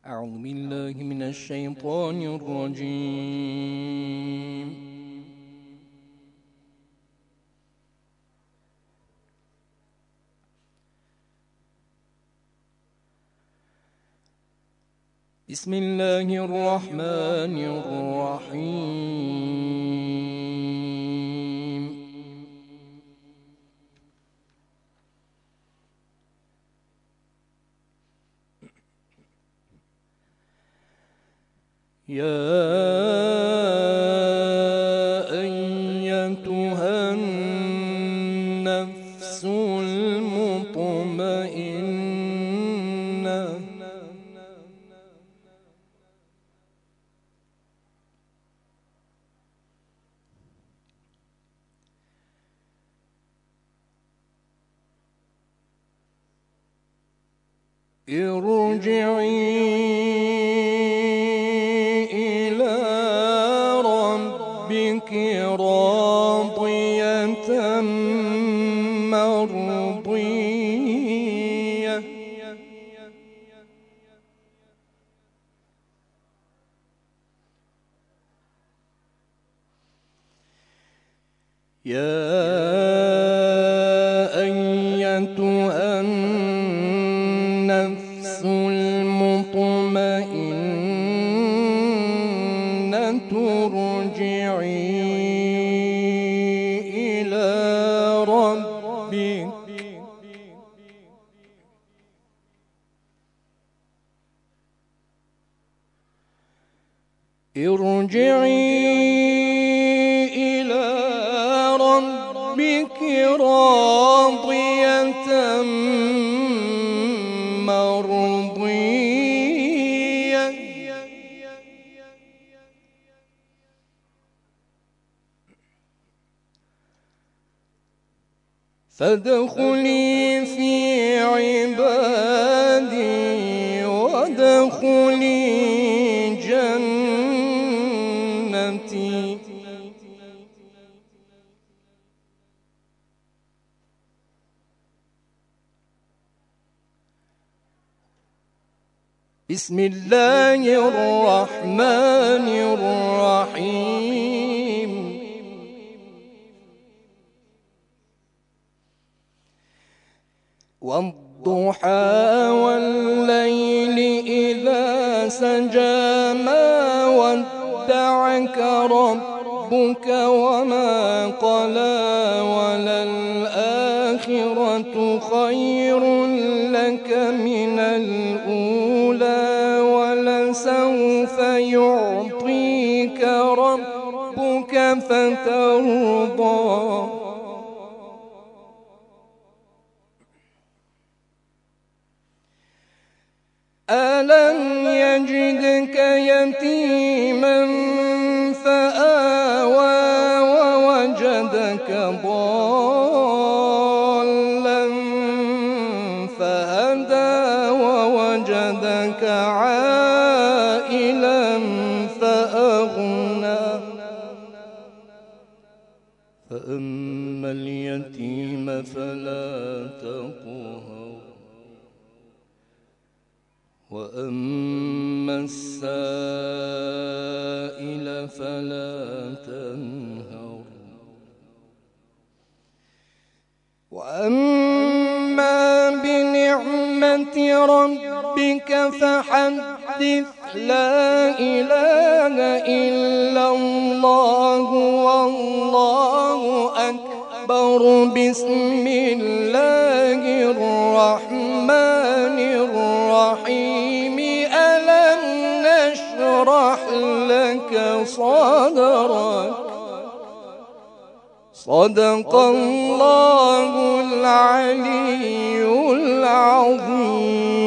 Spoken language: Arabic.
أعوذ بالله من الشيطان الرجيم. بسم الله الرحمن الرحيم. يا أيتها النفس المطمئنة ارجعي إلى ربك راضية مرضية يا أيتها النفس المطمئنة ارجعي إلى ربك راضية مرضية فادخلي في عبادي وادخلي جنتي. بسم الله الرحمن الرحيم. والضحى والليل إذا سجى ما ودعك ربك وما قلى وللآخرة خير لك من الأولى ولسوف يعطيك ربك فترضى. ألم يجدك يتيما فآوى ووجدك ضالا فهدى ووجدك عائلا فأغنى فأما اليتيم فلا تقهر وأما السائل فلا تنهر وأما بنعمة ربك فحدث. لا إله إلا الله والله أكبر. بسم الله الرحمن الرحيم. ألم نشرح لك صدرك. صدق الله العلي العظيم.